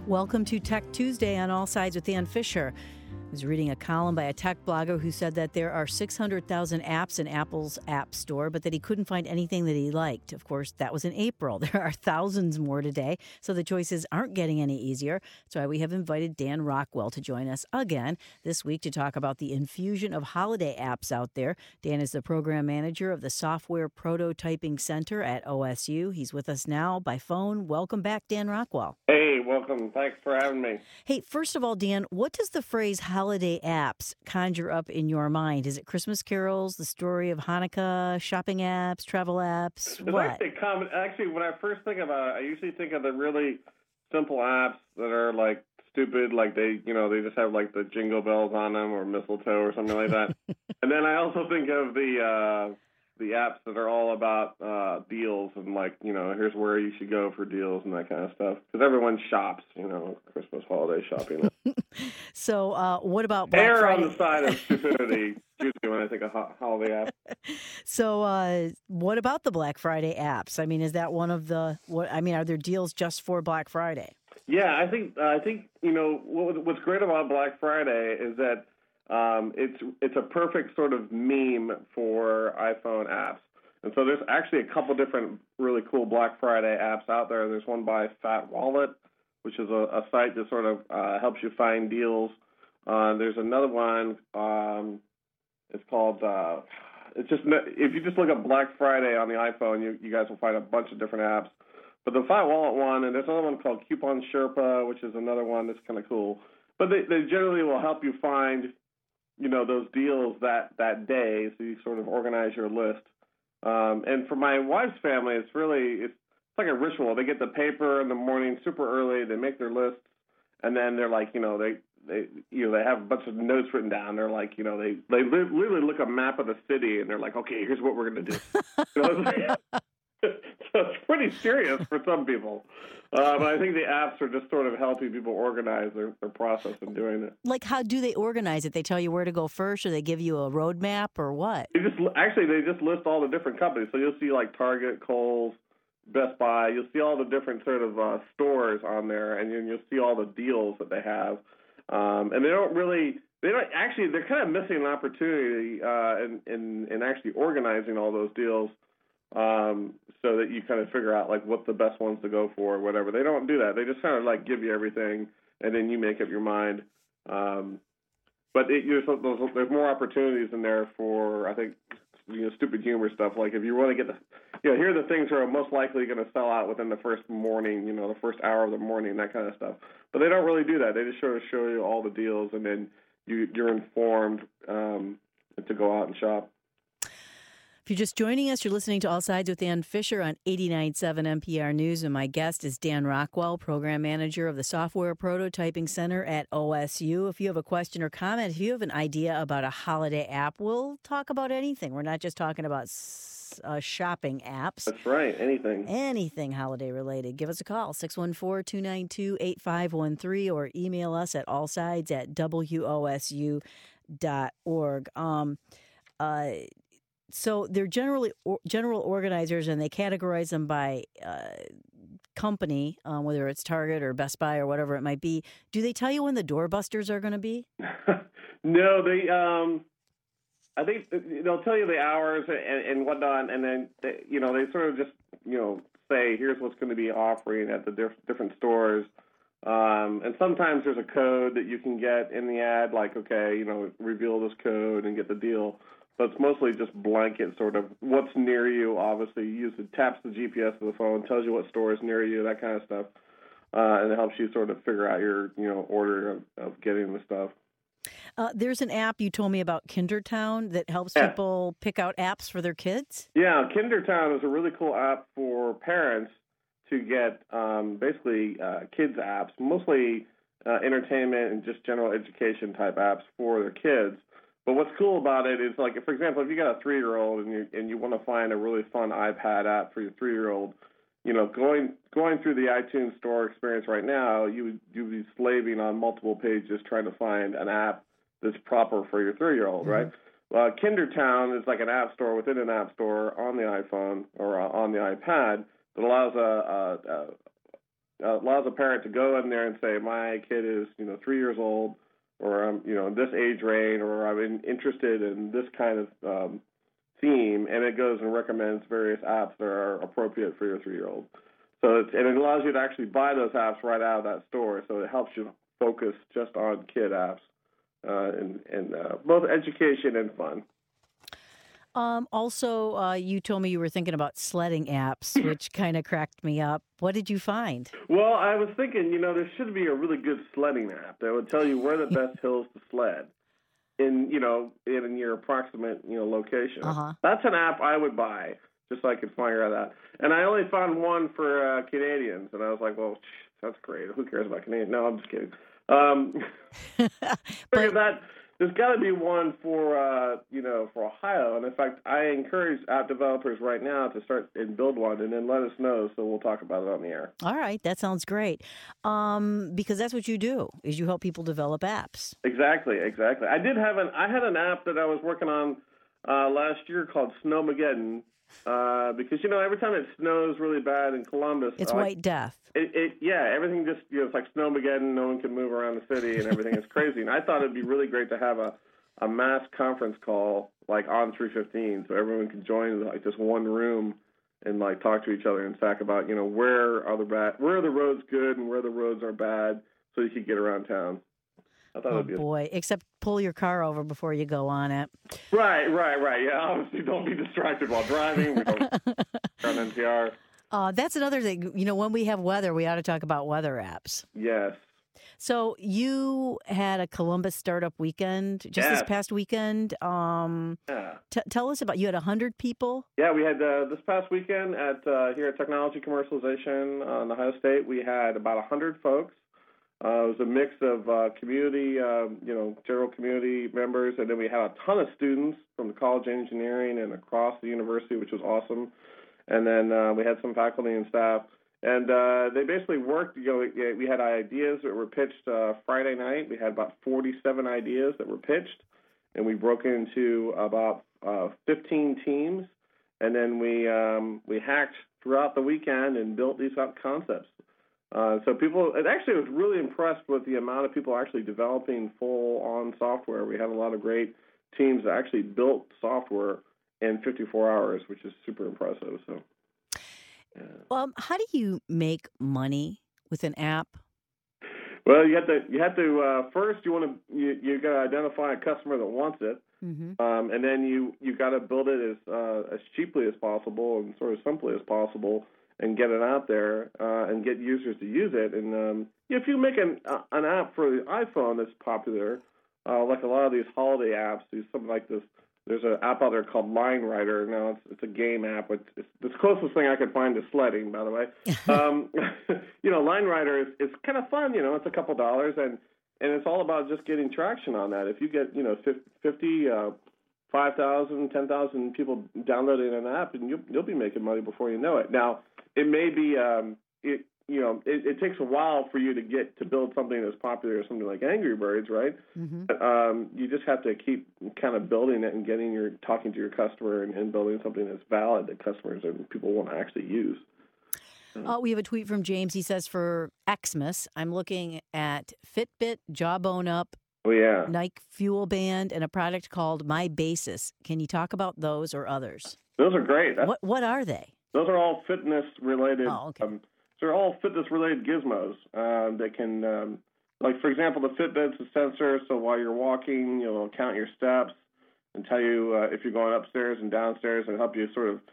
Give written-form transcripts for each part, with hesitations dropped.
Welcome to Tech Tuesday on All Sides with Dan Fisher. I was reading a column by a tech blogger who said that there are 600,000 apps in Apple's App Store, but that he couldn't find anything that he liked. Of course, that was in April. There are thousands more today, so the choices aren't getting any easier. That's why we have invited Dan Rockwell to join us again this week to talk about the infusion of holiday apps out there. Dan is the program manager of the Software Prototyping Center at OSU. He's with us now by phone. Welcome back, Dan Rockwell. Hey, welcome. Thanks for having me. Hey, first of all, Dan, what does the phrase holiday apps conjure up in your mind? Is it Christmas carols, the story of Hanukkah, shopping apps, travel apps? What? Actually, when I first think about it, I usually think of the really simple apps that are like stupid, like they just have like the jingle bells on them or mistletoe or something like that. And then I also think of the apps that are all about deals and like, here's where you should go for deals and that kind of stuff. Because everyone shops, Christmas holiday shopping. So what about Black Err Friday? on the side of stupidity, usually when I think of holiday apps. So what about the Black Friday apps? I mean, is that one of the, are there deals just for Black Friday? Yeah, I think what's great about Black Friday is that it's a perfect sort of meme for iPhone apps. And so there's actually a couple different really cool Black Friday apps out there. There's one by Fat Wallet, which is a site that sort of helps you find deals. There's another one. It's called. It's just if you just look up Black Friday on the iPhone, you guys will find a bunch of different apps. But the Fat Wallet one, and there's another one called Coupon Sherpa, which is another one that's kind of cool. But they generally will help you find those deals that day, so you sort of organize your list. And for my wife's family, it's like a ritual. They get the paper in the morning super early, they make their lists, and then they're like, they have a bunch of notes written down. They're like, they literally look at a map of the city, and they're like, okay, here's what we're going to do. So it's pretty serious for some people. But I think the apps are just sort of helping people organize their process in doing it. Like, how do they organize it? They tell you where to go first, or they give you a roadmap, or what? They just list all the different companies. So you'll see like Target, Kohl's, Best Buy. You'll see all the different sort of stores on there, and you'll see all the deals that they have. And they're kind of missing an opportunity in actually organizing all those deals. So that you kind of figure out like what the best ones to go for or whatever. They don't do that. They just kind of like give you everything and then you make up your mind. But there's more opportunities in there for, I think, stupid humor stuff. Like if you want to get here are the things that are most likely going to sell out within the first morning, the first hour of the morning, that kind of stuff. But they don't really do that. They just sort of show you all the deals and then you're informed to go out and shop. If you're just joining us, you're listening to All Sides with Dan Fisher on 89.7 NPR News, and my guest is Dan Rockwell, Program Manager of the Software Prototyping Center at OSU. If you have a question or comment, if you have an idea about a holiday app, we'll talk about anything. We're not just talking about shopping apps. That's right, anything. Anything holiday-related. Give us a call, 614-292-8513, or email us at allsides@wosu.org. So they're general organizers, and they categorize them by company, whether it's Target or Best Buy or whatever it might be. Do they tell you when the doorbusters are going to be? No, they. I think they'll tell you the hours and whatnot, and then they sort of just say here's what's going to be offering at the different stores. And sometimes there's a code that you can get in the ad, like reveal this code and get the deal. But it's mostly just blanket sort of what's near you. Obviously, taps the GPS of the phone, tells you what store is near you, that kind of stuff, and it helps you sort of figure out your order of getting the stuff. There's an app you told me about, Kindertown, that helps people pick out apps for their kids. Yeah, Kindertown is a really cool app for parents to get basically kids apps, mostly entertainment and just general education type apps for their kids. But what's cool about it is, like, for example, if you got a 3-year-old and you want to find a really fun iPad app for your 3-year-old, going through the iTunes Store experience right now, you'd be slaving on multiple pages trying to find an app that's proper for your 3-year-old, right? Kindertown is like an app store within an app store on the iPhone or on the iPad that allows allows a parent to go in there and say, my kid is 3 years old, or I'm this age range, or I'm interested in this kind of theme, and it goes and recommends various apps that are appropriate for your 3-year-old. So and it allows you to actually buy those apps right out of that store. So it helps you focus just on kid apps, and both education and fun. Also, you told me you were thinking about sledding apps, which kind of cracked me up. What did you find? Well, I was thinking, there should be a really good sledding app that would tell you where the best hills to sled in your approximate, location. Uh-huh. That's an app I would buy just so I could figure out that. And I only found one for Canadians, and I was like, well, that's great. Who cares about Canadians? No, I'm just kidding. Figured that there's got to be one for Ohio. And in fact, I encourage app developers right now to start and build one, and then let us know, so we'll talk about it on the air. All right, that sounds great. Because that's what you do, is you help people develop apps. Exactly. I had an app that I was working on last year called Snowmageddon. Because every time it snows really bad in Columbus, it's white death. Everything just it's like Snowmageddon. No one can move around the city, and everything is crazy. And I thought it'd be really great to have a mass conference call like on 315, so everyone can join like this one room and like talk to each other and talk about where are the roads good and where the roads are bad, so you could get around town. I thought boy! Except pull your car over before you go on it. Right. Yeah, obviously don't be distracted while driving. We don't on NPR. That's another thing. When we have weather, we ought to talk about weather apps. Yes. So you had a Columbus startup weekend this past weekend. Tell us about. You had 100 people. Yeah, we had this past weekend here at Technology Commercialization on Ohio State. We had about 100 folks. It was a mix of community, general community members, and then we had a ton of students from the College of Engineering and across the university, which was awesome. And then we had some faculty and staff, and they basically worked. We had ideas that were pitched Friday night. We had about 47 ideas that were pitched, and we broke into about 15 teams, and then we hacked throughout the weekend and built these concepts. So people, it actually was really impressed with the amount of people actually developing full-on software. We had a lot of great teams that actually built software in 54 hours, which is super impressive. So, Well, how do you make money with an app? Well, you have to first you got to identify a customer that wants it, and then you got to build it as cheaply as possible and sort of simply as possible, and get it out there and get users to use it. And if you make an app for the iPhone that's popular, like a lot of these holiday apps, do something like this. There's an app out there called Line Rider. Now it's a game app. It's the closest thing I could find to sledding, by the way. Line Rider is kind of fun. It's a couple dollars, and it's all about just getting traction on that. If you get 50, 5,000, 10,000 people downloading an app, and you'll be making money before you know it. Now, it may be it takes a while for you to build something as popular as something like Angry Birds, right? You just have to keep kind of building it and talking to your customer and building something that's valid that customers and people want to actually use. We have a tweet from James. He says, for Xmas, I'm looking at Fitbit, Jawbone Up, Nike Fuel Band, and a product called My Basis. Can you talk about those or others? Those are great. What are they? Those are all fitness-related. Oh, okay. They're all fitness-related gizmos that can, like, for example, the Fitbit's a sensor, so while you're walking, it'll count your steps and tell you if you're going upstairs and downstairs and help you sort of,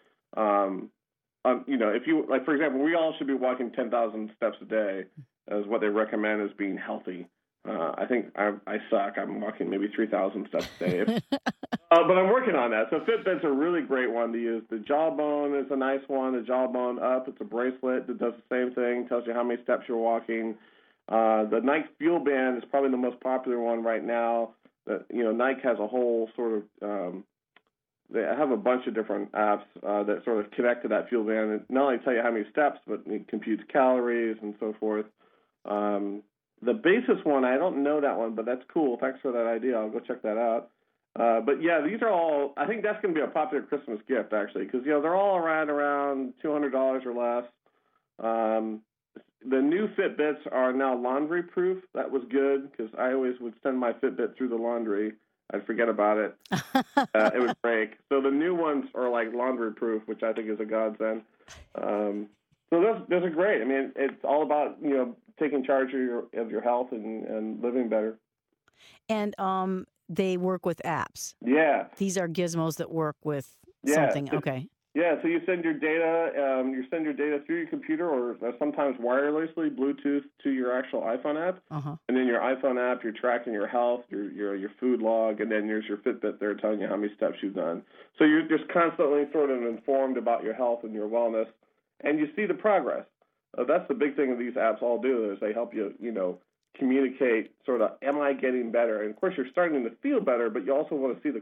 if you, like, for example, we all should be walking 10,000 steps a day as what they recommend as being healthy. I think I suck. I'm walking maybe 3,000 steps a day. But I'm working on that. So Fitbit's a really great one to use. The Jawbone is a nice one. The Jawbone Up, it's a bracelet that does the same thing, tells you how many steps you're walking. The Nike Fuel Band is probably the most popular one right now. Nike has a whole sort of they have a bunch of different apps that sort of connect to that fuel band and not only tell you how many steps, but it computes calories and so forth. The Basis one, I don't know that one, but that's cool. Thanks for that idea. I'll go check that out. But yeah, these are all, I think that's going to be a popular Christmas gift, actually, because, they're all around $200 or less. the new Fitbits are now laundry proof. That was good because I always would send my Fitbit through the laundry. I'd forget about it. It would break. So the new ones are like laundry proof, which I think is a godsend. So those are great. I mean, it's all about, taking charge of your health and living better. And they work with apps. Yeah. These are gizmos that work with something. Okay. Yeah, so you send your data. Through your computer, or sometimes wirelessly, Bluetooth to your actual iPhone app. And then your iPhone app, you're tracking your health, your food log, and then there's your Fitbit there telling you how many steps you've done. So you're just constantly sort of informed about your health and your wellness, and you see the progress. That's the big thing that these apps all do is they help you, communicate sort of, am I getting better? And of course, you're starting to feel better, but you also want to see the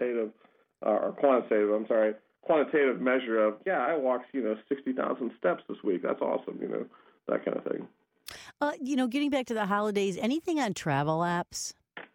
quantitative measure of, I walked, 60,000 steps this week. That's awesome, that kind of thing. Getting back to the holidays, anything on travel apps?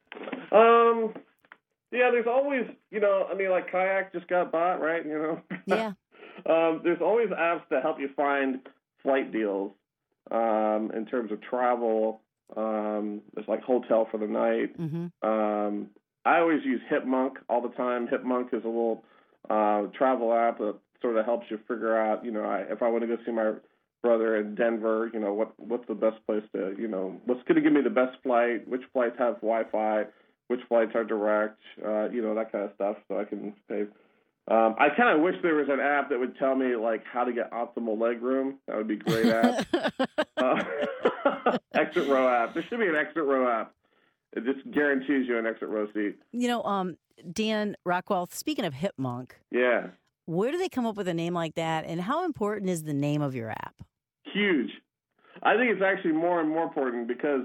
Yeah, there's always, like Kayak just got bought, right? Yeah. There's always apps that help you find flight deals in terms of travel. There's like Hotel for the Night. Mm-hmm. I always use Hipmunk all the time. Hipmunk is a little travel app that sort of helps you figure out, if I want to go see my brother in Denver, what's the best place to, what's going to give me the best flight, which flights have Wi-Fi, which flights are direct, that kind of stuff, so I can save. I kind of wish there was an app that would tell me, like, how to get optimal leg room. That would be a great app. Exit row app. There should be an exit row app. It just guarantees you an exit row seat. Dan Rockwell, speaking of Hipmunk. Yeah. Where do they come up with a name like that, and how important is the name of your app? Huge. I think it's actually more and more important because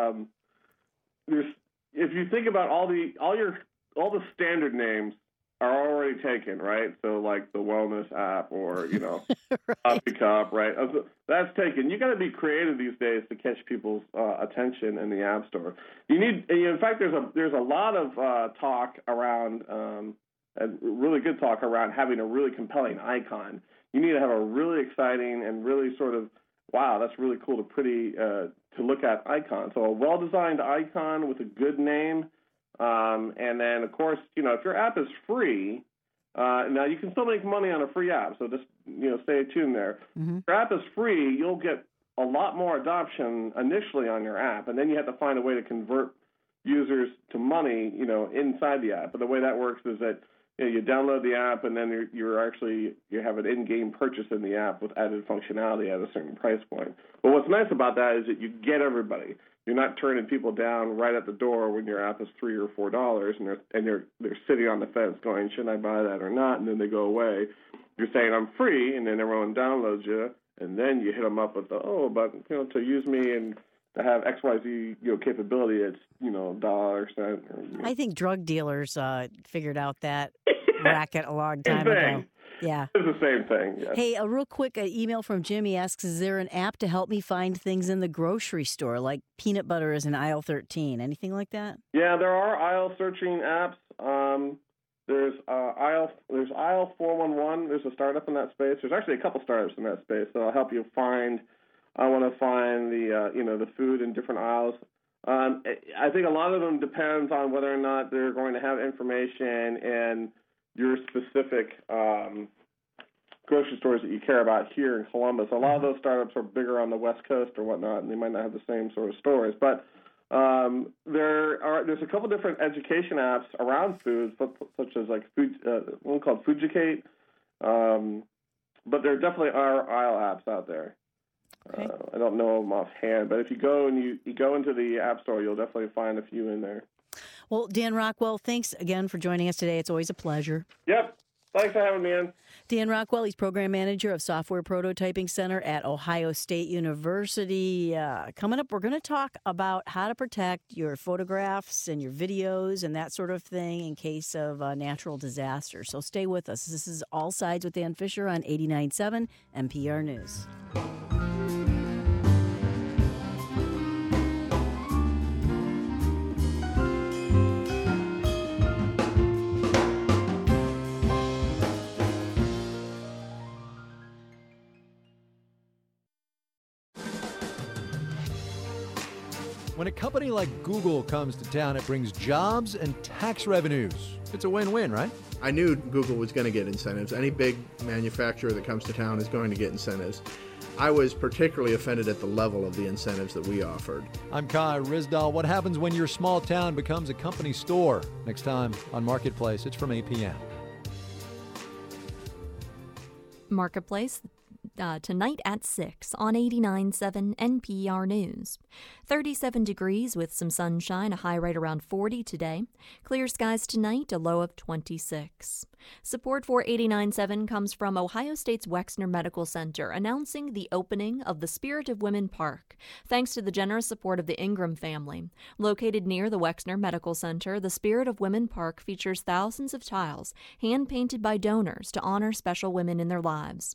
if you think about all the standard names are already taken, right? So like the wellness app or, Coffee Cup, right? That's taken. You got to be creative these days to catch people's attention in the App Store. In fact, there's a lot of talk around, and really good talk around having a really compelling icon. You need to have a really exciting and really sort of, wow, that's really cool to look at icon. So a well-designed icon with a good name. And then, of course, if your app is free, now you can still make money on a free app, so just, stay tuned there. Mm-hmm. If your app is free, you'll get a lot more adoption initially on your app, and then you have to find a way to convert users to money, inside the app. But the way that works is that you download the app, and then you have an in-game purchase in the app with added functionality at a certain price point. But what's nice about that is that you get everybody. You're not turning people down right at the door when your app is $3 or $4, and they're sitting on the fence going, should I buy that or not? And then they go away. You're saying I'm free, and then everyone downloads you, and then you hit them up with to use me and to have XYZ capability, it's $1. I think drug dealers figured out that racket a long time ago. Yeah. It's the same thing. Yes. Hey, a real quick email from Jimmy asks, is there an app to help me find things in the grocery store, like peanut butter is in aisle 13? Anything like that? Yeah, there are aisle searching apps. There's aisle 411. There's a startup in that space. There's actually a couple startups in that space that'll help you find. I want to find the food in different aisles. I think a lot of them depends on whether or not they're going to have information in your specific grocery stores that you care about here in Columbus. A lot of those startups are bigger on the West Coast or whatnot, and they might not have the same sort of stores. But there's a couple different education apps around food, such as like one called Fujicate. But there definitely are aisle apps out there. Okay. I don't know them offhand, but if you go and you go into the App Store, you'll definitely find a few in there. Well, Dan Rockwell, thanks again for joining us today. It's always a pleasure. Yep. Thanks for having me in. Dan Rockwell, he's Program Manager of Software Prototyping Center at Ohio State University. Coming up, we're going to talk about how to protect your photographs and your videos and that sort of thing in case of natural disaster. So stay with us. This is All Sides with Dan Fisher on 89.7 NPR News. When a company like Google comes to town, it brings jobs and tax revenues. It's a win-win, right? I knew Google was going to get incentives. Any big manufacturer that comes to town is going to get incentives. I was particularly offended at the level of the incentives that we offered. I'm Kai Rizdal. What happens when your small town becomes a company store? Next time on Marketplace, it's from 8 p.m. Marketplace tonight at 6 on 89.7 NPR News. 37 degrees with some sunshine, a high right around 40 today. Clear skies tonight, a low of 26. Support for 89.7 comes from Ohio State's Wexner Medical Center, announcing the opening of the Spirit of Women Park. Thanks to the generous support of the Ingram family. Located near the Wexner Medical Center, the Spirit of Women Park features thousands of tiles hand-painted by donors to honor special women in their lives.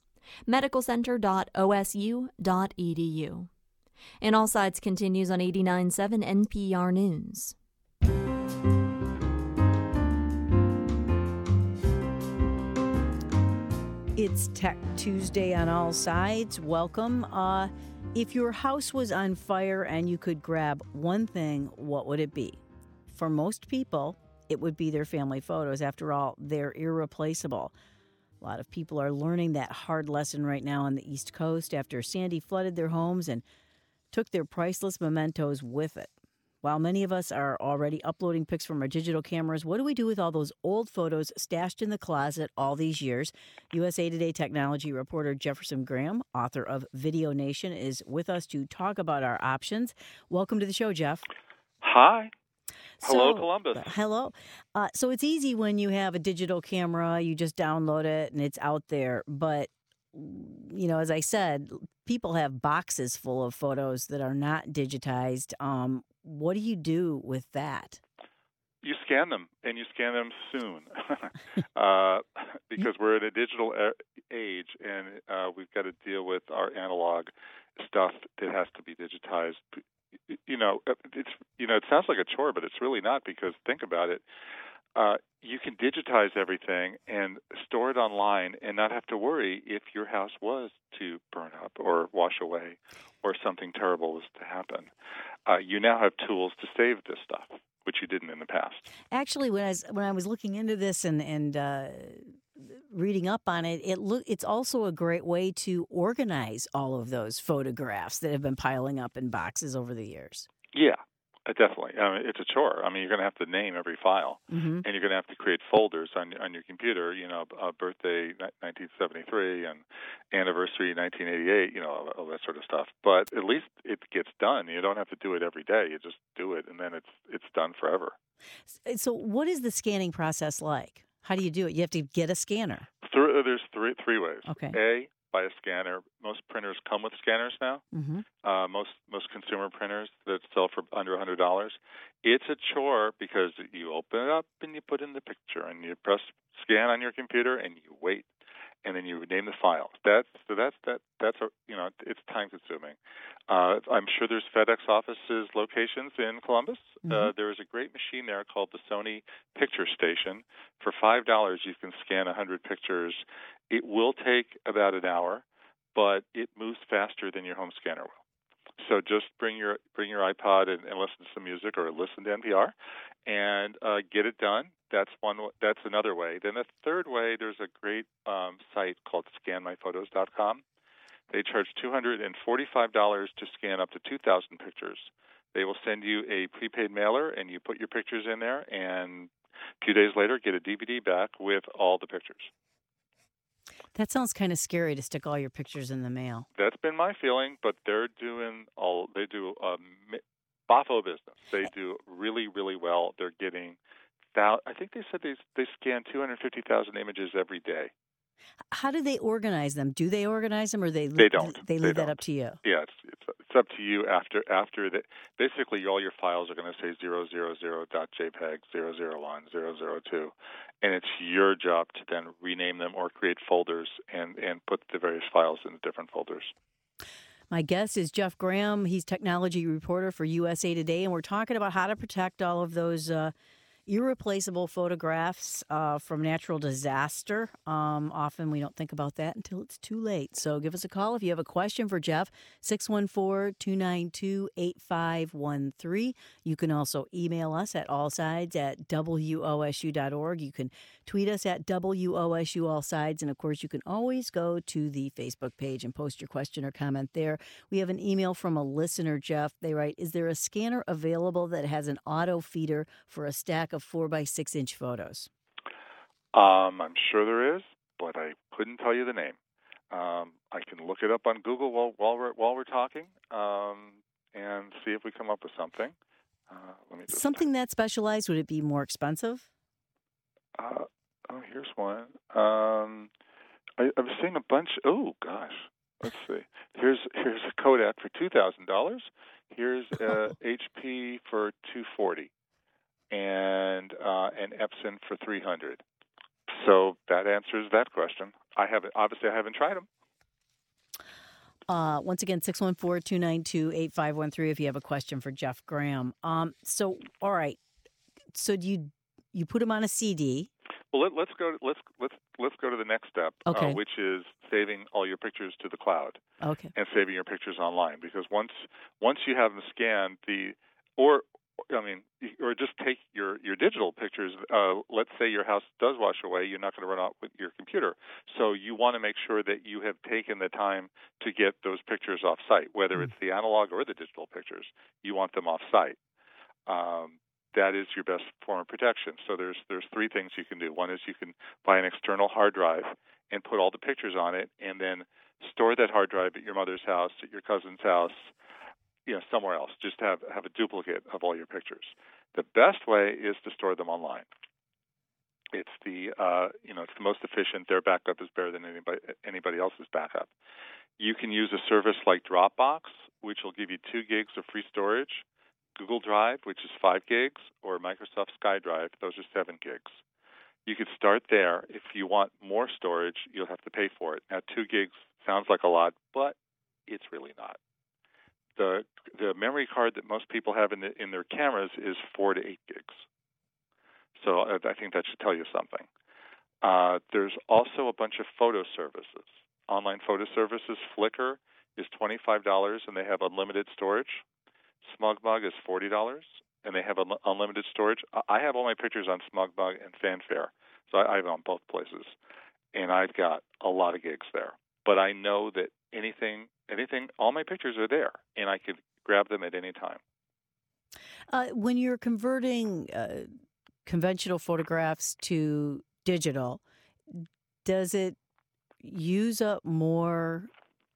medicalcenter.osu.edu. And All Sides continues on 89.7 NPR News. It's Tech Tuesday on All Sides. Welcome. If your house was on fire and you could grab one thing, what would it be? For most people, it would be their family photos. After all, they're irreplaceable. A lot of people are learning that hard lesson right now on the East Coast after Sandy flooded their homes and took their priceless mementos with it. While many of us are already uploading pics from our digital cameras, what do we do with all those old photos stashed in the closet all these years? USA Today technology reporter Jefferson Graham, author of Video Nation, is with us to talk about our options. Welcome to the show, Jeff. Hi. Hello, Columbus. Hello. So it's easy when you have a digital camera. You just download it and it's out there. But, you know, as I said, people have boxes full of photos that are not digitized. What do you do with that? You scan them, and you scan them soon, because we're in a digital age, and we've got to deal with our analog stuff that has to be digitized. It sounds like a chore, but it's really not, because think about it. You can digitize everything and store it online and not have to worry if your house was to burn up or wash away or something terrible was to happen. You now have tools to save this stuff, which you didn't in the past. Actually, when I was looking into this and reading up on it, it's also a great way to organize all of those photographs that have been piling up in boxes over the years. Yeah, definitely. It's a chore. You're going to have to name every file, and you're going to have to create folders on your computer. Birthday 1973 and anniversary 1988. All that sort of stuff. But at least it gets done. You don't have to do it every day. You just do it, and then it's done forever. So, what is the scanning process like? How do you do it? You have to get a scanner. There's three ways. Okay. A, by a scanner. Most printers come with scanners now. Mm-hmm. Most consumer printers that sell for under $100. It's a chore because you open it up and you put in the picture and you press scan on your computer and you wait, and then you name the file. It's time consuming. I'm sure there's FedEx offices locations in Columbus. Mm-hmm. There is a great machine there called the Sony Picture Station. For $5, you can scan 100 pictures. It will take about an hour, but it moves faster than your home scanner will. So just bring your iPod and listen to some music or listen to NPR and get it done. That's another way. Then a third way, there's a great site called ScanMyPhotos.com. They charge $245 to scan up to 2,000 pictures. They will send you a prepaid mailer, and you put your pictures in there, and a few days later get a DVD back with all the pictures. That sounds kind of scary to stick all your pictures in the mail. That's been my feeling, but they do boffo business. They do really, really well. They're getting, I think they said they scan 250,000 images every day. How do they organize them? Do they organize them, or they don't? They leave that up to you. Yeah, it's up to you after that. Basically, all your files are going to say 000.jpg, 001, 002, and it's your job to then rename them or create folders and put the various files in different folders. My guest is Jeff Graham. He's technology reporter for USA Today, and we're talking about how to protect all of those Irreplaceable photographs from natural disaster. Often we don't think about that until it's too late. So give us a call if you have a question for Jeff, 614-292-8513. You can also email us at allsides@wosu.org. You can tweet us at WOSU Allsides. And, of course, you can always go to the Facebook page and post your question or comment there. We have an email from a listener, Jeff. They write, is there a scanner available that has an auto feeder for a stack of 4x6-inch photos? I'm sure there is, but I couldn't tell you the name. I can look it up on Google while we're talking and see if we come up with something. Let me just something that specialized, would it be more expensive? Here's one. I've seen a bunch. Oh gosh, let's see. Here's a Kodak for $2,000. Here's HP for $240, and an Epson for $300. So that answers that question. I haven't tried them. Once again, 614-292-8513 if you have a question for Jeff Graham. So, all right. So do you put them on a CD? Well, let's go to the next step, okay. Which is saving all your pictures to the cloud. Okay. And saving your pictures online, because once you have them scanned, or just take your digital pictures. Let's say your house does wash away, you're not going to run out with your computer. So you want to make sure that you have taken the time to get those pictures off site, whether it's the analog or the digital pictures. You want them off site. That is your best form of protection. So there's three things you can do. One is you can buy an external hard drive and put all the pictures on it, and then store that hard drive at your mother's house, at your cousin's house, somewhere else. Just have a duplicate of all your pictures. The best way is to store them online. It's the most efficient. Their backup is better than anybody else's backup. You can use a service like Dropbox, which will give you 2 gigs of free storage. Google Drive, which is 5 gigs, or Microsoft SkyDrive, those are 7 gigs. You could start there. If you want more storage, you'll have to pay for it. Now, 2 gigs sounds like a lot, but it's really not. The memory card that most people have in their cameras is 4 to 8 gigs. So I think that should tell you something. There's also a bunch of photo services, online photo services. Flickr is $25, and they have unlimited storage. SmugMug is $40, and they have unlimited storage. I have all my pictures on SmugMug and Fanfare, so I have on both places, and I've got a lot of gigs there. But I know that anything, all my pictures are there, and I could grab them at any time. When you're converting conventional photographs to digital, does it use up more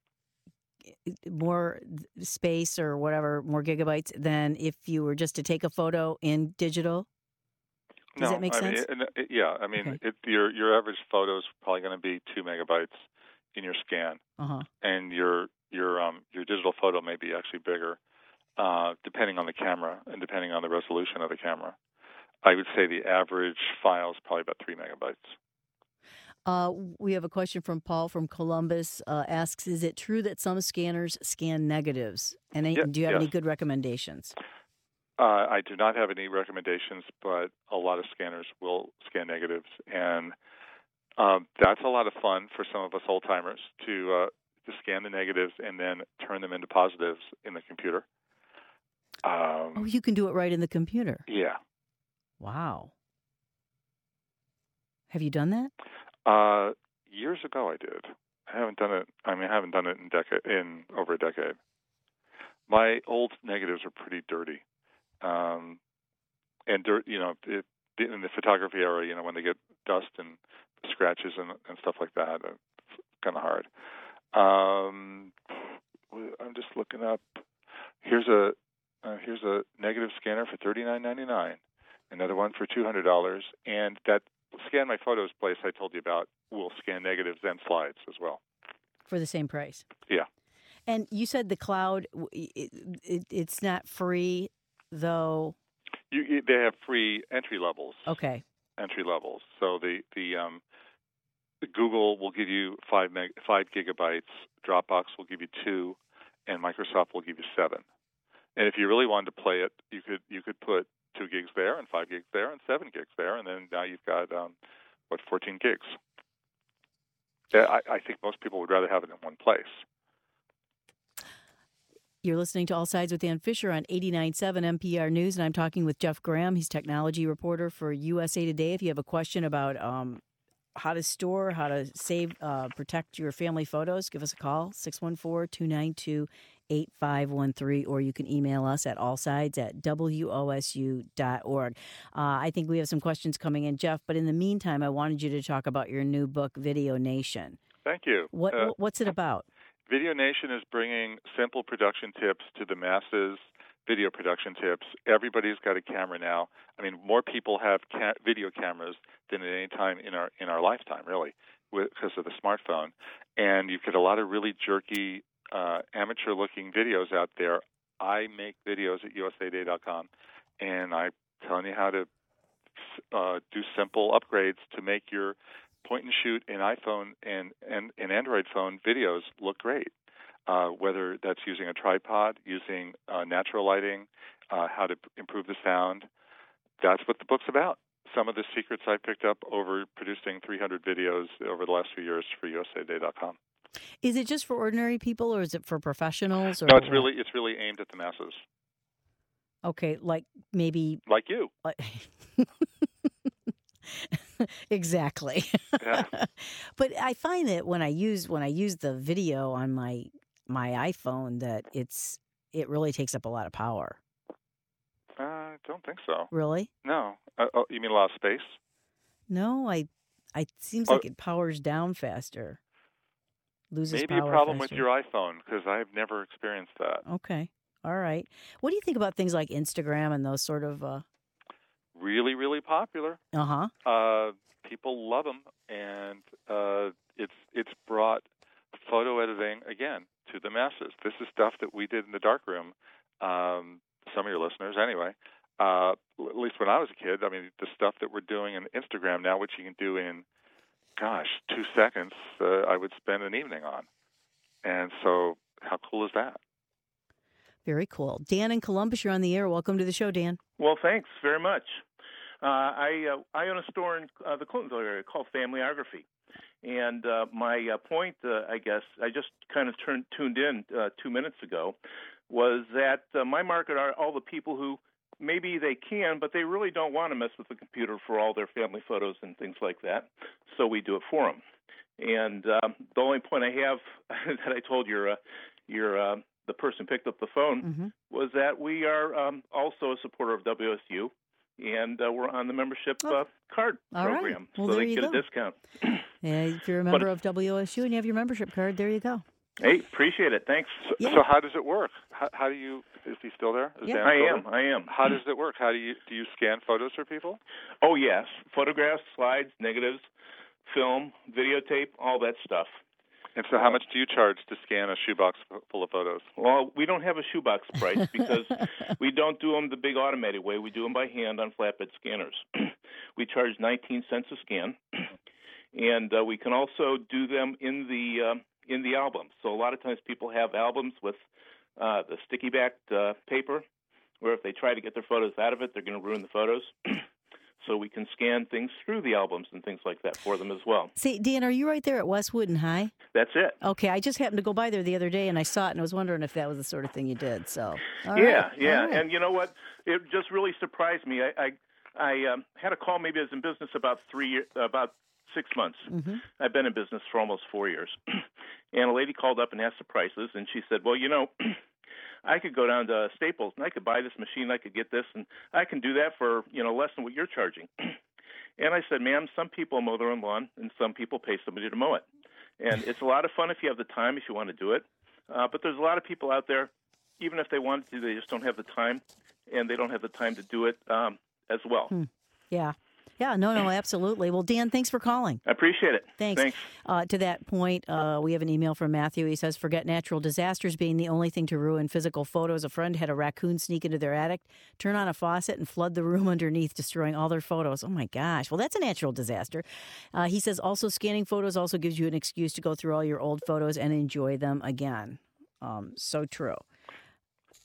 space or whatever, more gigabytes than if you were just to take a photo in digital? Does that make sense? Okay. Your average photo is probably going to be 2 megabytes in your scan, and your digital photo may be actually bigger, depending on the camera and depending on the resolution of the camera. I would say the average file is probably about 3 megabytes. We have a question from Paul from Columbus. Asks, is it true that some scanners scan negatives? And do you have any good recommendations? I do not have any recommendations, but a lot of scanners will scan negatives, and that's a lot of fun for some of us old-timers to scan the negatives and then turn them into positives in the computer. You can do it right in the computer? Yeah. Wow. Have you done that? Years ago I did. I haven't done it. I haven't done it in over a decade. My old negatives are pretty dirty. And dirt, in the photography era, when they get dust and scratches and stuff like that, it's kind of hard. I'm just looking up. Here's a negative scanner for $39.99. Another one for $200, and that Scan My Photos place I told you about will scan negatives and slides as well. For the same price? Yeah. And you said the cloud, it's not free, though? They have free entry levels. Okay. Entry levels. So the Google will give you 5 gigabytes, Dropbox will give you 2, and Microsoft will give you 7. And if you really wanted to play it, you could put 2 gigs there and 5 gigs there and 7 gigs there, and then now you've got 14 gigs. I think most people would rather have it in one place. You're listening to All Sides with Dan Fisher on 89.7 NPR News, and I'm talking with Jeff Graham. He's technology reporter for USA Today. If you have a question about how to store, how to save, protect your family photos, give us a call, 614-292-8513, or you can email us at allsides@wosu.org. I think we have some questions coming in, Jeff, but in the meantime, I wanted you to talk about your new book, Video Nation. Thank you. What's it about? Video Nation is bringing simple production tips to the masses, video production tips. Everybody's got a camera now. I mean, more people have video cameras than at any time in our lifetime, really, because of the smartphone. And you get a lot of really jerky, amateur-looking videos out there. I make videos at usatoday.com, and I'm telling you how to do simple upgrades to make your point-and-shoot in iPhone and Android phone videos look great, whether that's using a tripod, using natural lighting, how to improve the sound. That's what the book's about. Some of the secrets I picked up over producing 300 videos over the last few years for usatoday.com. Is it just for ordinary people, or is it for professionals? Or no, it's really aimed at the masses. Okay, like maybe... Like you. Exactly. Yeah. But I find that when I use the video on my iPhone, that it really takes up a lot of power. I don't think so. Really? No. You mean a lot of space? No, it seems like it powers down faster. Loses maybe power a problem faster. with your iPhone, because I've never experienced that. Okay. All right. What do you think about things like Instagram and those sort of... Really, really popular. Uh-huh. People love them, and it's brought photo editing, again, to the masses. This is stuff that we did in the darkroom, some of your listeners anyway, at least when I was a kid. I mean, the stuff that we're doing in Instagram now, which you can do in, 2 seconds, I would spend an evening on. And so how cool is that? Very cool. Dan in Columbus, you're on the air. Welcome to the show, Dan. Well, thanks very much. I own a store in the Clintonville area called Familyography. And my point, I guess, I just kind of tuned in 2 minutes ago, was that my market are all the people who maybe they can, but they really don't want to mess with the computer for all their family photos and things like that. So we do it for them. And the only point I have that I told the person picked up the phone was that we are also a supporter of WSU, and we're on the membership card program, right. Well, so there they you get go. a discount. Yeah, if you're a member of WSU and you have your membership card, there you go. Hey, appreciate it. Thanks. So how does it work? How do you? Is he still there? Is Dan I still am. How does it work? Do you scan photos for people? Oh yes, photographs, slides, negatives, film, videotape, all that stuff. And so how much do you charge to scan a shoebox full of photos? Well, we don't have a shoebox price because we don't do them the big automated way. We do them by hand on flatbed scanners. We charge 19 cents a scan, and we can also do them in the album. So a lot of times people have albums with the sticky-backed paper, where if they try to get their photos out of it, they're going to ruin the photos. So we can scan things through the albums and things like that for them as well. See, Dan, are you right there at Westwood and High? That's it. Okay, I just happened to go by there the other day, and I saw it, and I was wondering if that was the sort of thing you did. So, all right. And you know what? It just really surprised me. I had a call. Maybe I was in business about 6 months. Mm-hmm. I've been in business for almost 4 years. And a lady called up and asked the prices, and she said, well, I could go down to Staples and I could buy this machine, I could get this, and I can do that for, less than what you're charging. And I said, ma'am, some people mow their own lawn and some people pay somebody to mow it. And it's a lot of fun if you have the time, if you want to do it. But there's a lot of people out there, even if they want to, they just don't have the time, and they don't have the time to do it as well. Yeah. Yeah, no, absolutely. Well, Dan, thanks for calling. I appreciate it. Thanks. To that point, we have an email from Matthew. He says, forget natural disasters being the only thing to ruin physical photos. A friend had a raccoon sneak into their attic, turn on a faucet, and flood the room underneath, destroying all their photos. Oh, my gosh. Well, that's a natural disaster. He says, also, scanning photos also gives you an excuse to go through all your old photos and enjoy them again. So true.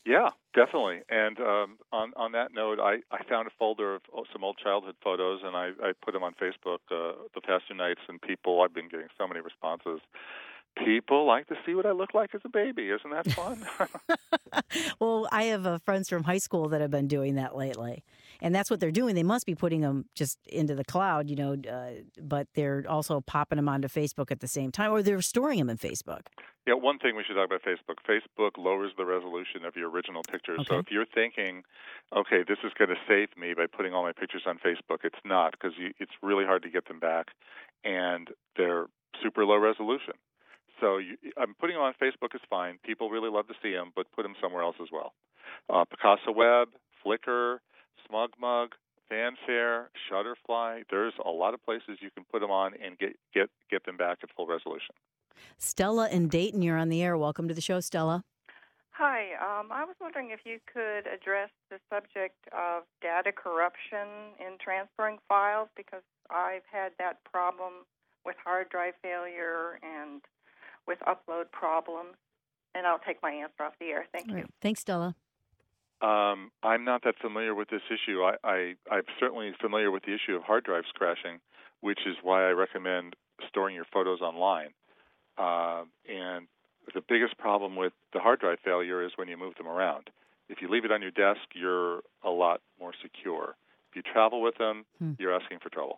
Yeah, definitely. And on that note, I found a folder of some old childhood photos, and I put them on Facebook the past 2 nights, and I've been getting so many responses. People like to see what I look like as a baby. Isn't that fun? Well, I have friends from high school that have been doing that lately. And that's what they're doing. They must be putting them just into the cloud, but they're also popping them onto Facebook at the same time, or they're storing them in Facebook. Yeah, one thing we should talk about Facebook. Facebook lowers the resolution of your original pictures. Okay. So if you're thinking, okay, this is going to save me by putting all my pictures on Facebook, it's not, because it's really hard to get them back, and they're super low resolution. So I'm putting them on Facebook is fine. People really love to see them, but put them somewhere else as well. Picasa Web, Flickr, SmugMug, Fanfare, Shutterfly. There's a lot of places you can put them on and get them back at full resolution. Stella in Dayton, you're on the air. Welcome to the show, Stella. Hi. I was wondering if you could address the subject of data corruption in transferring files, because I've had that problem with hard drive failure and with upload problems. And I'll take my answer off the air. Thank you. Thanks, Stella. I'm not that familiar with this issue. I'm certainly familiar with the issue of hard drives crashing, which is why I recommend storing your photos online. And the biggest problem with the hard drive failure is when you move them around. If you leave it on your desk, you're a lot more secure. If you travel with them, you're asking for trouble.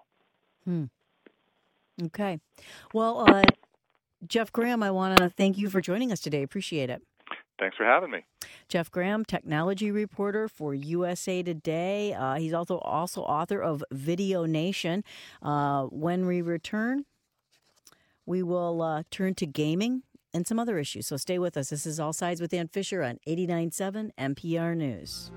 Okay. Well, Jeff Graham, I want to thank you for joining us today. Appreciate it. Thanks for having me. Jeff Graham, technology reporter for USA Today. He's also author of Video Nation. When we return, we will turn to gaming and some other issues. So stay with us. This is All Sides with Ann Fisher on 89.7 NPR News.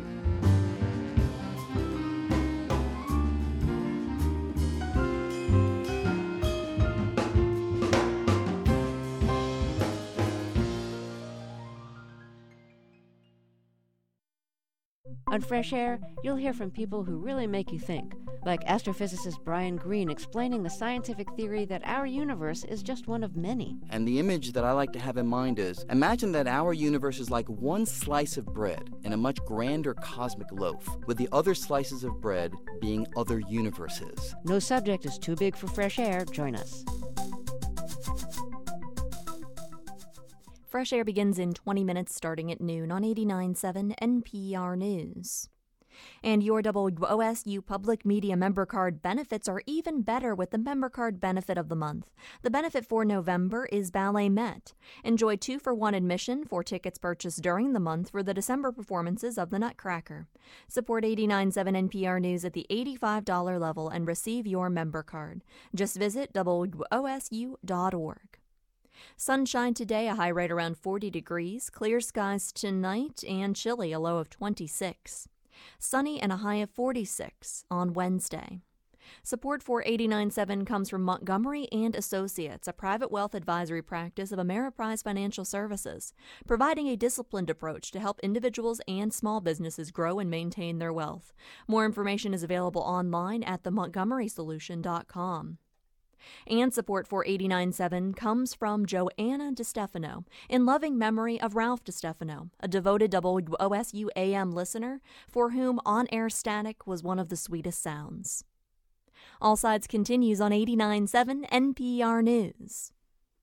On Fresh Air, you'll hear from people who really make you think, like astrophysicist Brian Greene explaining the scientific theory that our universe is just one of many. And the image that I like to have in mind is, imagine that our universe is like one slice of bread in a much grander cosmic loaf, with the other slices of bread being other universes. No subject is too big for Fresh Air. Join us. Fresh Air begins in 20 minutes starting at noon on 89.7 NPR News. And your WOSU Public Media Member Card benefits are even better with the Member Card Benefit of the Month. The benefit for November is Ballet Met. Enjoy 2-for-1 admission for tickets purchased during the month for the December performances of the Nutcracker. Support 89.7 NPR News at the $85 level and receive your member card. Just visit WOSU.org. Sunshine today, a high right around 40 degrees. Clear skies tonight and chilly, a low of 26. Sunny and a high of 46 on Wednesday. Support for 89.7 comes from Montgomery & Associates, a private wealth advisory practice of Ameriprise Financial Services, providing a disciplined approach to help individuals and small businesses grow and maintain their wealth. More information is available online at themontgomerysolution.com. And support for 89.7 comes from Joanna DeStefano, in loving memory of Ralph DeStefano, a devoted WOSU AM listener for whom on-air static was one of the sweetest sounds. All Sides continues on 89.7 NPR News.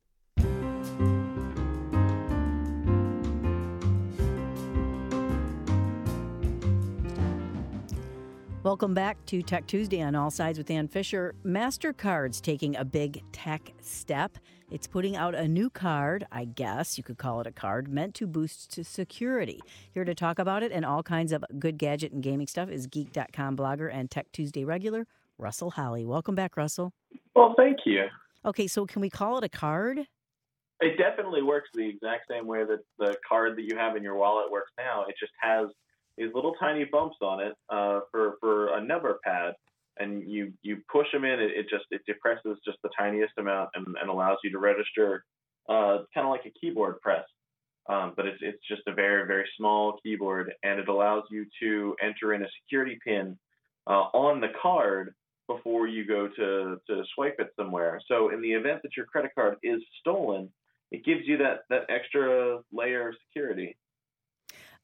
Welcome back to Tech Tuesday on All Sides with Ann Fisher. MasterCard's taking a big tech step. It's putting out a new card, I guess you could call it a card, meant to boost security. Here to talk about it and all kinds of good gadget and gaming stuff is Geek.com blogger and Tech Tuesday regular, Russell Holly. Welcome back, Russell. Well, thank you. Okay, so can we call it a card? It definitely works the exact same way that the card that you have in your wallet works now. It just has these little tiny bumps on it for a number pad, and you push them in. It depresses just the tiniest amount and allows you to register, kind of like a keyboard press. But it's just a very, very small keyboard, and it allows you to enter in a security pin on the card before you go to swipe it somewhere. So in the event that your credit card is stolen, it gives you that extra layer of security.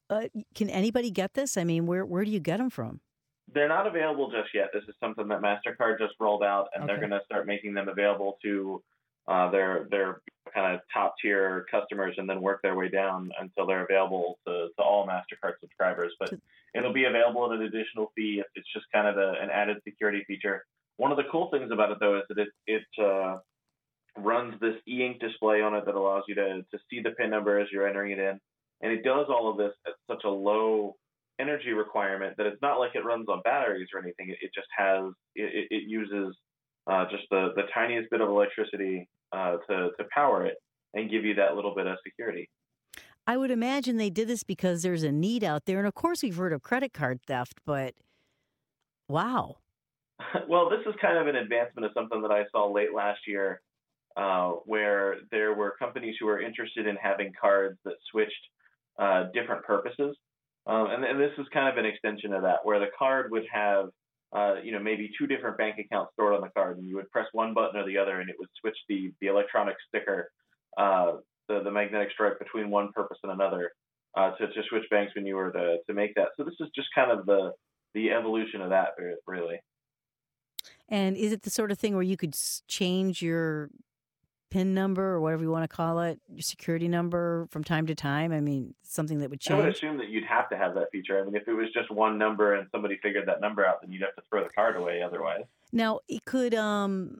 Can anybody get this? I mean, where do you get them from? They're not available just yet. This is something that MasterCard just rolled out, and they're going to start making them available to their kind of top tier customers, and then work their way down until they're available to all MasterCard subscribers. But it'll be available at an additional fee. It's just kind of an added security feature. One of the cool things about it, though, is that it runs this e-ink display on it that allows you to see the PIN number as you're entering it in. And it does all of this at such a low energy requirement that it's not like it runs on batteries or anything. It just has, it uses just the tiniest bit of electricity to power it and give you that little bit of security. I would imagine they did this because there's a need out there. And of course, we've heard of credit card theft, but wow. Well, this is kind of an advancement of something that I saw late last year, where there were companies who were interested in having cards that switched different purposes. And this is kind of an extension of that, where the card would have, maybe two different bank accounts stored on the card, and you would press one button or the other, and it would switch the electronic sticker, the magnetic stripe between one purpose and another, to switch banks when you were to make that. So this is just kind of the evolution of that, really. And is it the sort of thing where you could change your PIN number or whatever you want to call it, your security number from time to time? I mean, something that would change? I would assume that you'd have to have that feature. I mean, if it was just one number and somebody figured that number out, then you'd have to throw the card away otherwise. Now, it could, can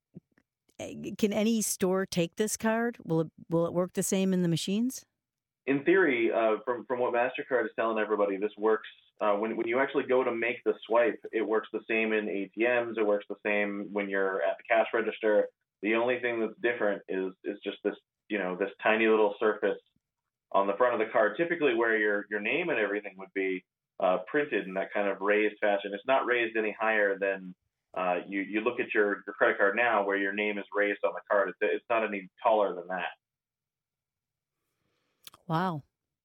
any store take this card? Will it work the same in the machines? In theory, from what MasterCard is telling everybody, this works. When you actually go to make the swipe, it works the same in ATMs. It works the same when you're at the cash register. The only thing that's different is just this, this tiny little surface on the front of the card, typically where your name and everything would be printed in that kind of raised fashion. It's not raised any higher than you look at your credit card now, where your name is raised on the card. It's not any taller than that. Wow.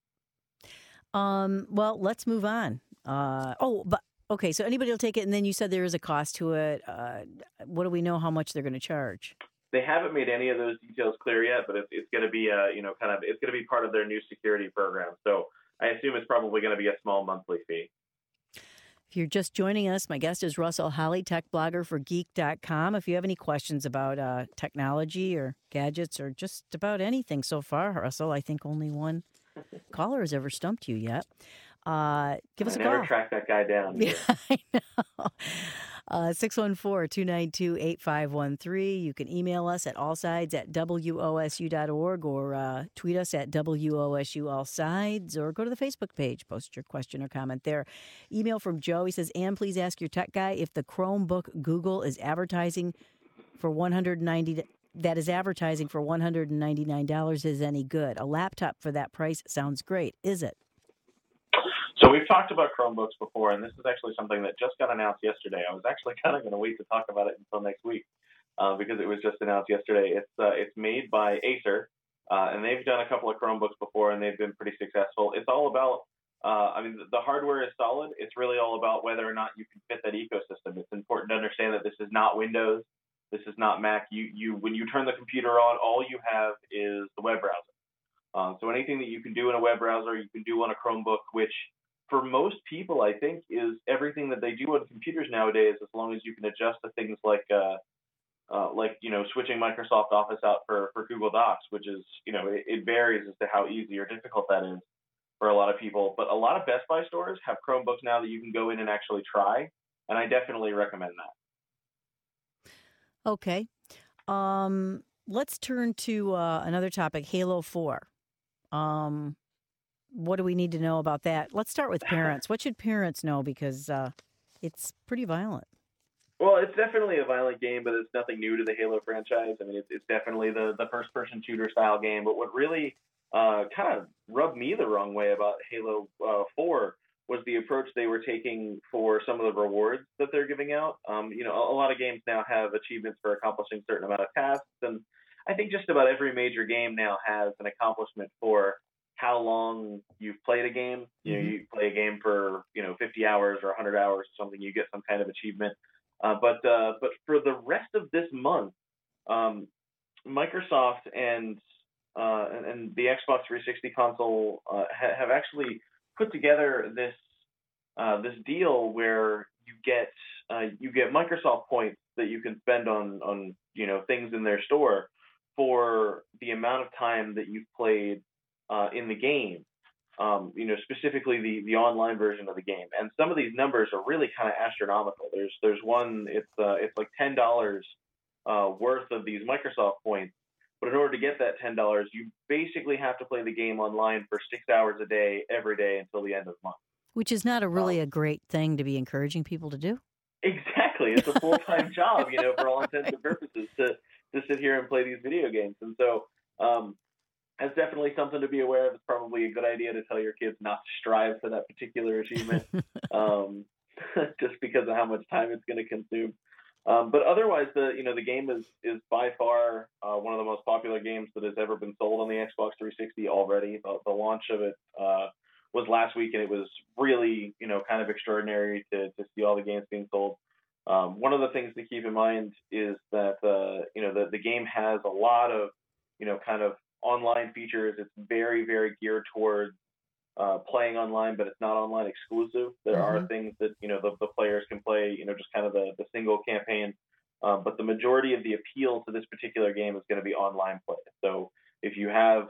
Well, let's move on. Okay, so anybody will take it, and then you said there is a cost to it. What do we know how much they're going to charge? They haven't made any of those details clear yet, but it's going to be it's going to be part of their new security program. So I assume it's probably going to be a small monthly fee. If you're just joining us, my guest is Russell Holly, tech blogger for Geek.com. If you have any questions about technology or gadgets or just about anything so far, Russell, I think only one caller has ever stumped you yet. Give us a call. I never track that guy down. Yeah, I know. 614-292-8513. You can email us at allsides@wosu.org or tweet us at WOSU Allsides, or go to the Facebook page. Post your question or comment there. Email from Joe. He says, Ann, please ask your tech guy if the Chromebook Google is advertising for $199 is any good. A laptop for that price sounds great. Is it? So we've talked about Chromebooks before, and this is actually something that just got announced yesterday. I was actually kind of going to wait to talk about it until next week because it was just announced yesterday. It's made by Acer, and they've done a couple of Chromebooks before, and they've been pretty successful. It's all about, the hardware is solid. It's really all about whether or not you can fit that ecosystem. It's important to understand that this is not Windows. This is not Mac. When you turn the computer on, all you have is the web browser. So anything that you can do in a web browser, you can do on a Chromebook, which for most people, I think, is everything that they do on computers nowadays, as long as you can adjust to things like switching Microsoft Office out for Google Docs, which is, it varies as to how easy or difficult that is for a lot of people. But a lot of Best Buy stores have Chromebooks now that you can go in and actually try, and I definitely recommend that. Okay. Let's turn to another topic, Halo 4. What do we need to know about that? Let's start with parents. What should parents know? Because it's pretty violent. Well, it's definitely a violent game, but it's nothing new to the Halo franchise. I mean, it's definitely the first-person shooter style game. But what really kind of rubbed me the wrong way about Halo 4 was the approach they were taking for some of the rewards that they're giving out. A lot of games now have achievements for accomplishing a certain amount of tasks, and I think just about every major game now has an accomplishment for how long you've played a game. You play a game for 50 hours or 100 hours or something, you get some kind of achievement. But for the rest of this month, Microsoft and the Xbox 360 console have actually put together this deal where you get Microsoft points that you can spend on things in their store for the amount of time that you've played in the game. Specifically the online version of the game, and some of these numbers are really kind of astronomical. There's one, it's like $10 worth of these Microsoft points, but in order to get that $10, you basically have to play the game online for 6 hours a day, every day until the end of the month. Which is not a great thing to be encouraging people to do. Exactly, it's a full-time job, for all intents and purposes, to sit here and play these video games, and so. That's definitely something to be aware of. It's probably a good idea to tell your kids not to strive for that particular achievement, just because of how much time it's going to consume. But otherwise, the game is by far one of the most popular games that has ever been sold on the Xbox 360 already. The launch of it was last week, and it was really kind of extraordinary to see all the games being sold. One of the things to keep in mind is that the game has a lot of kind of online features. It's very, very geared towards playing online, but it's not online exclusive. There are things that the players can play, just kind of the single campaign. But the majority of the appeal to this particular game is going to be online play. So if you have,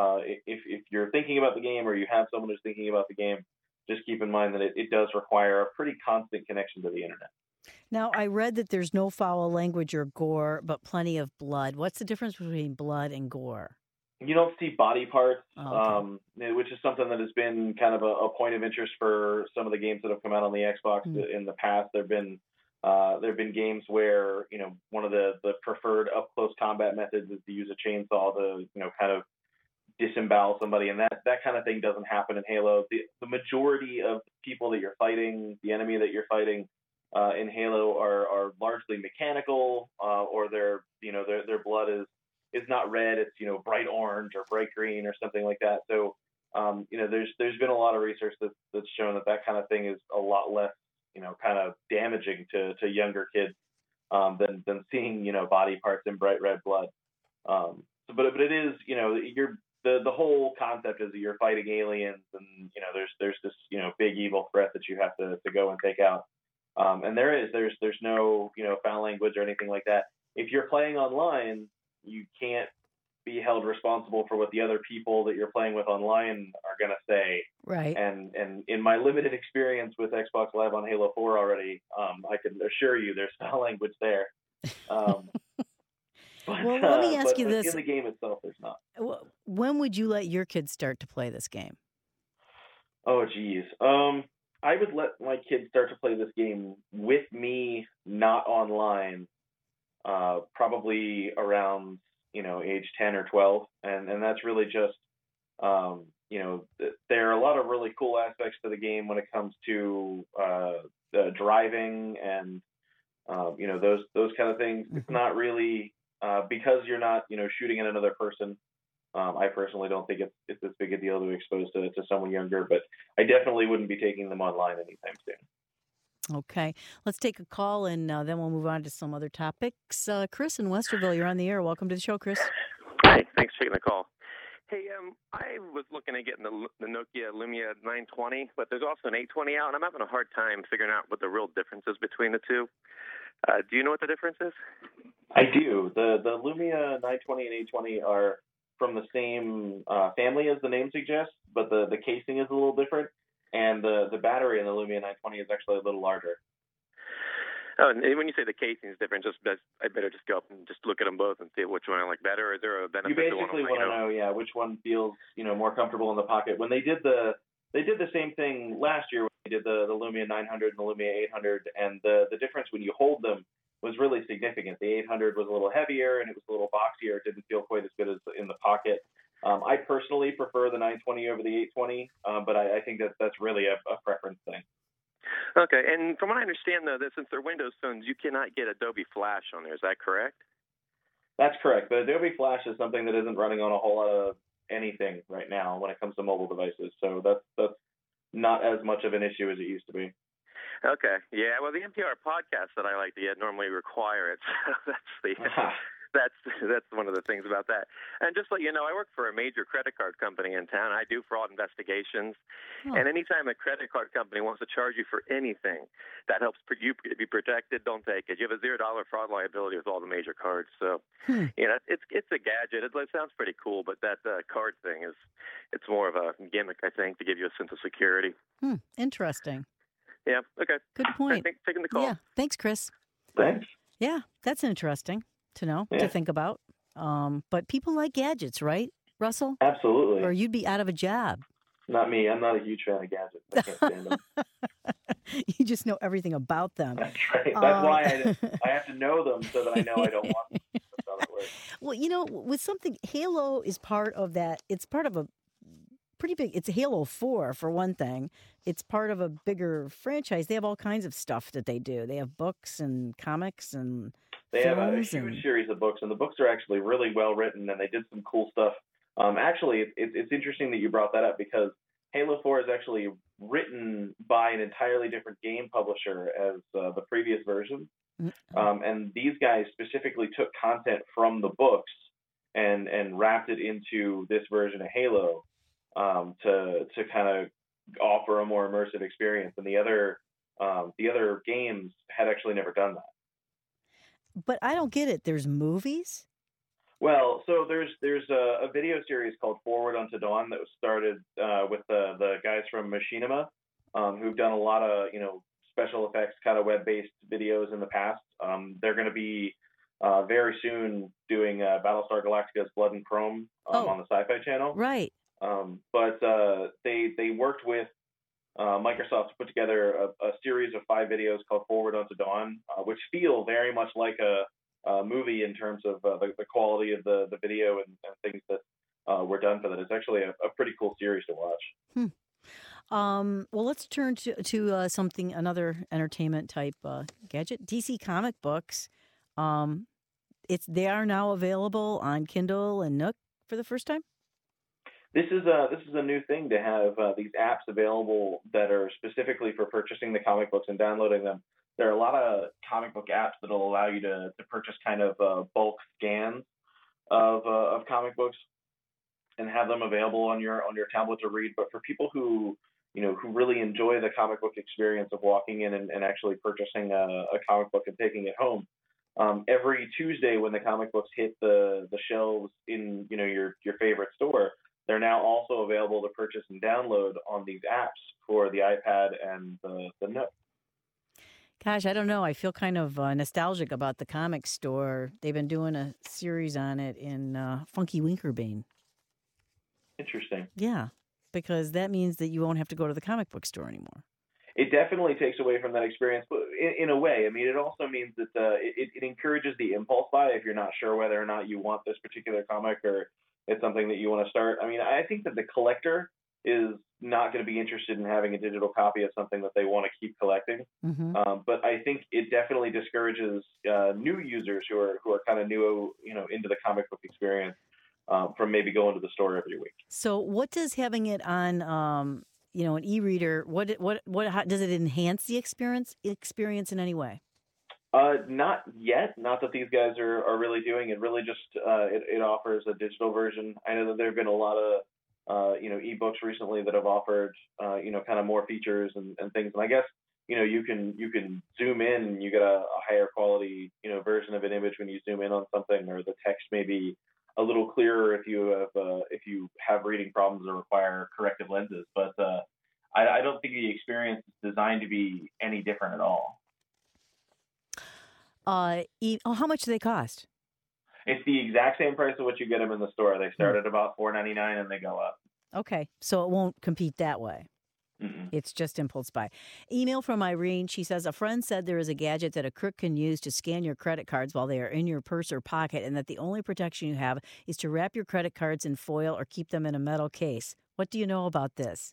if you're thinking about the game, or you have someone who's thinking about the game, just keep in mind that it does require a pretty constant connection to the internet. Now, I read that there's no foul language or gore, but plenty of blood. What's the difference between blood and gore? You don't see body parts, which is something that has been kind of a point of interest for some of the games that have come out on the Xbox in the past. There have been games where one of the preferred up close combat methods is to use a chainsaw to kind of disembowel somebody, and that kind of thing doesn't happen in Halo. The majority of people that you're fighting, the enemy that you're fighting in Halo, are largely mechanical, or their blood is not red, it's bright orange or bright green or something like that. So there's been a lot of research that's shown that kind of thing is a lot less kind of damaging to younger kids than seeing body parts in bright red blood. But it is the whole concept is that you're fighting aliens, and there's this big evil threat that you have to go and take out. And there's no foul language or anything like that. If you're playing online, you can't be held responsible for what the other people that you're playing with online are going to say. Right. And in my limited experience with Xbox Live on Halo 4 already, I can assure you there's foul language there. Well, let me ask you this. In the game itself, there's not. When would you let your kids start to play this game? Oh, geez. I would let my kids start to play this game with me, not online, probably around age 10 or 12, and that's really just there are a lot of really cool aspects to the game when it comes to driving and those kind of things. It's not really because you're not shooting at another person. I personally don't think it's as big a deal to expose to someone younger, but I definitely wouldn't be taking them online anytime soon. Okay. Let's take a call, and then we'll move on to some other topics. Chris in Westerville, you're on the air. Welcome to the show, Chris. Hi. Thanks for taking the call. Hey, I was looking at getting the Nokia Lumia 920, but there's also an 820 out, and I'm having a hard time figuring out what the real difference is between the two. Do you know what the difference is? I do. The Lumia 920 and 820 are from the same family as the name suggests, but the casing is a little different. And the battery in the Lumia 920 is actually a little larger. Oh, and when you say the casing is different, I better just go up and just look at them both and see which one I like better. Or is there a benefit? You basically want to know, which one feels more comfortable in the pocket. When they did the same thing last year when they did the Lumia 900 and the Lumia 800, and the difference when you hold them was really significant. The 800 was a little heavier and it was a little boxier. It didn't feel quite as good as in the pocket. I personally prefer the 920 over the 820, but I think that's really a preference thing. Okay, and from what I understand, though, that since they're Windows phones, you cannot get Adobe Flash on there. Is that correct? That's correct. But Adobe Flash is something that isn't running on a whole lot of anything right now when it comes to mobile devices. So that's not as much of an issue as it used to be. Okay, yeah. Well, the NPR podcasts that I like to get normally require it. So that's one one of the things about that. And just let you know, I work for a major credit card company in town. I do fraud investigations. Oh. And anytime a credit card company wants to charge you for anything that helps you be protected, don't take it. You have a $0 fraud liability with all the major cards. So, it's a gadget. It sounds pretty cool, but that card thing it's more of a gimmick, I think, to give you a sense of security. Interesting. Yeah, okay. Good point. Thanks for taking the call. Yeah, thanks, Chris. Thanks. Yeah, that's interesting to know, to think about. But people like gadgets, right, Russell? Absolutely. Or you'd be out of a job. Not me. I'm not a huge fan of gadgets. I can't stand them. You just know everything about them. That's right. That's why I have to know them so that I know I don't want them. That's how it works. Well, with something, Halo is part of that. It's part of a pretty big, it's Halo 4 for one thing. It's part of a bigger franchise. They have all kinds of stuff that they do. They have books and comics and They have a films huge series of books, and the books are actually really well written, and they did some cool stuff. Actually, it's interesting that you brought that up because Halo 4 is actually written by an entirely different game publisher as the previous version. And these guys specifically took content from the books and wrapped it into this version of Halo to kind of offer a more immersive experience. And the other games had actually never done that. But I don't get it. There's movies? Well, so there's a video series called Forward Unto Dawn that was started with the guys from Machinima, who've done a lot of special effects kind of web-based videos in the past. They're going to be very soon doing Battlestar Galactica's Blood and Chrome on the Sci-Fi Channel. Right. But they worked with Microsoft to put together a series of 5 videos called Forward Unto Dawn, which feel very much like a movie in terms of the quality of the video and things that were done for that. It's actually a pretty cool series to watch. Well, let's turn to something, another entertainment type gadget. DC comic books. They are now available on Kindle and Nook for the first time. This is a new thing to have these apps available that are specifically for purchasing the comic books and downloading them. There are a lot of comic book apps that will allow you to purchase kind of bulk scans of comic books and have them available on your tablet to read. But for people who really enjoy the comic book experience of walking in and actually purchasing a comic book and taking it home, every Tuesday when the comic books hit the shelves in your favorite store, they're now also available to purchase and download on these apps for the iPad and the Nook. Gosh, I don't know. I feel kind of nostalgic about the comic store. They've been doing a series on it in Funky Winkerbane. Interesting. Yeah, because that means that you won't have to go to the comic book store anymore. It definitely takes away from that experience, but in a way, I mean, it also means that it encourages the impulse buy if you're not sure whether or not you want this particular comic or it's something that you want to start. I mean, I think that the collector is not going to be interested in having a digital copy of something that they want to keep collecting. Mm-hmm. But I think it definitely discourages new users who are kind of new, into the comic book experience from maybe going to the store every week. So, what does having it on, an e-reader? How does it enhance the experience in any way? Not yet. Not that these guys are really doing it. Really, just it offers a digital version. I know that there have been a lot of ebooks recently that have offered kind of more features and things. And I guess you can zoom in and you get a higher quality version of an image when you zoom in on something, or the text may be a little clearer if you have reading problems or require corrective lenses. But I don't think the experience is designed to be any different at all. How much do they cost? It's the exact same price of what you get them in the store. They start at about $4.99 and they go up. Okay, so it won't compete that way. Mm-mm. It's just impulse buy. Email from Irene. She says, a friend said there is a gadget that a crook can use to scan your credit cards while they are in your purse or pocket, and that the only protection you have is to wrap your credit cards in foil or keep them in a metal case. What do you know about this?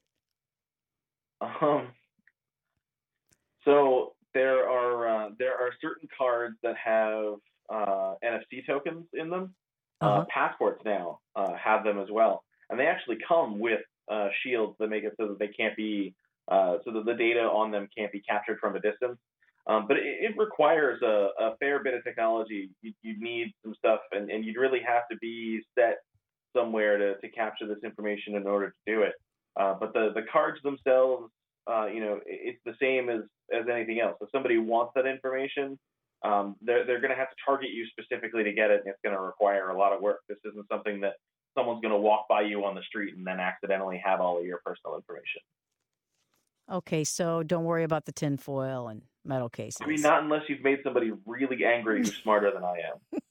So there are certain cards that have NFC tokens in them. Passports now have them as well, and they actually come with shields that make it so that they can't be so that the data on them can't be captured from a distance. But it requires a fair bit of technology. You need some stuff, and you'd really have to be set somewhere to capture this information in order to do it. But the cards themselves, it's the same as anything else. If somebody wants that information, they're going to have to target you specifically to get it, and it's going to require a lot of work. This isn't something that someone's going to walk by you on the street and then accidentally have all of your personal information. Okay, so don't worry about the tinfoil and metal cases. I mean, not unless you've made somebody really angry who's smarter than I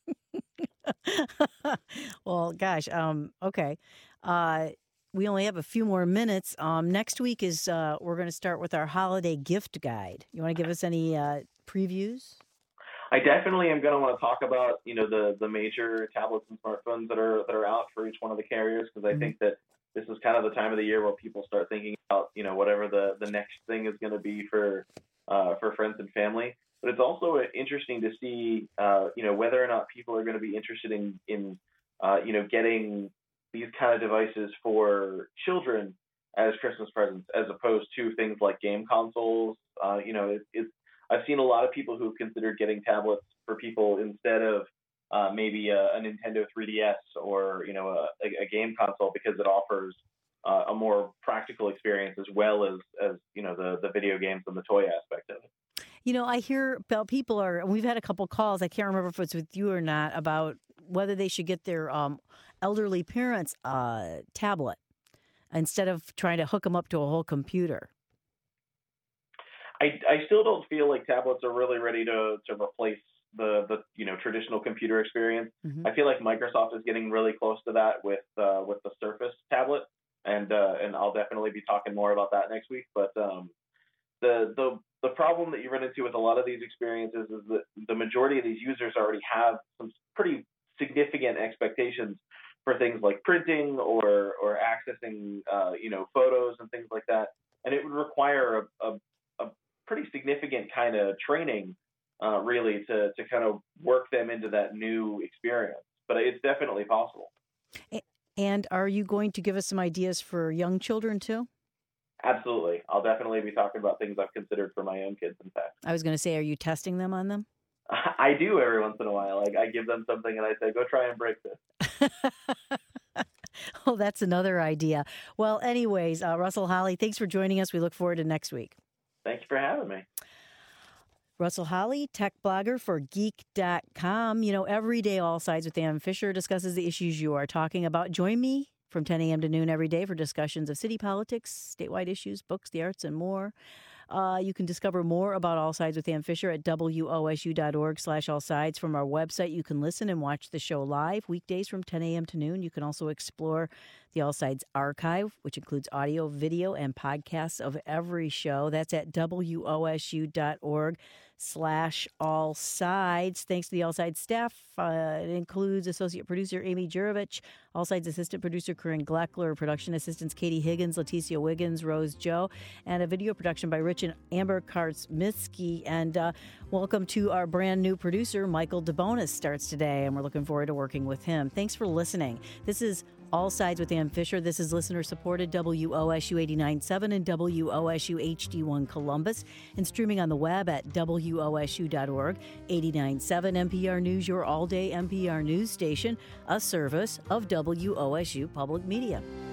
am. Well, gosh, okay. We only have a few more minutes. Next week is we're going to start with our holiday gift guide. You want to give us any previews? I definitely am going to want to talk about, the major tablets and smartphones that are out for each one of the carriers, because I think that this is kind of the time of the year where people start thinking about, whatever the next thing is going to be for friends and family. But it's also interesting to see, whether or not people are going to be interested in getting these kind of devices for children as Christmas presents, as opposed to things like game consoles. I've seen a lot of people who've considered getting tablets for people instead of maybe a Nintendo 3DS or a game console, because it offers a more practical experience as well as the video games and the toy aspect of it. I hear about we've had a couple calls, I can't remember if it's with you or not, about whether they should get their elderly parents a tablet instead of trying to hook them up to a whole computer. I still don't feel like tablets are really ready to replace the traditional computer experience. Mm-hmm. I feel like Microsoft is getting really close to that with the Surface tablet, and I'll definitely be talking more about that next week. But the problem that you run into with a lot of these experiences is that the majority of these users already have some pretty significant expectations for things like printing or accessing photos and things like that, and it would require a pretty significant kind of training really to kind of work them into that new experience. But it's definitely possible. And are you going to give us some ideas for young children too? Absolutely. I'll definitely be talking about things I've considered for my own kids, in fact. I was going to say, are you testing them on them? I do every once in a while. I give them something and I say, go try and break this. Oh, that's another idea. Well, anyways, Russell Holly, thanks for joining us. We look forward to next week. Thank you for having me. Russell Holly, tech blogger for Geek.com. Every day, All Sides with Ann Fisher discusses the issues you are talking about. Join me from 10 a.m. to noon every day for discussions of city politics, statewide issues, books, the arts, and more. You can discover more about All Sides with Ann Fisher at wosu.org/allsides. From our website, you can listen and watch the show live weekdays from 10 a.m. to noon. You can also explore the All Sides archive, which includes audio, video, and podcasts of every show. That's at wosu.org/allsides. Thanks to the All Sides staff. It includes associate producer Amy Jurovich, All Sides assistant producer Corinne Gleckler, production assistants Katie Higgins, Leticia Wiggins, Rose Joe, and a video production by Rich and Amber Kartsmitsky. And welcome to our brand new producer, Michael DeBonis, starts today, and we're looking forward to working with him. Thanks for listening. This is All Sides with Ann Fisher. This is listener-supported WOSU 89.7 and WOSU HD1 Columbus, and streaming on the web at WOSU.org. 89.7 NPR News, your all-day NPR news station, a service of WOSU Public Media.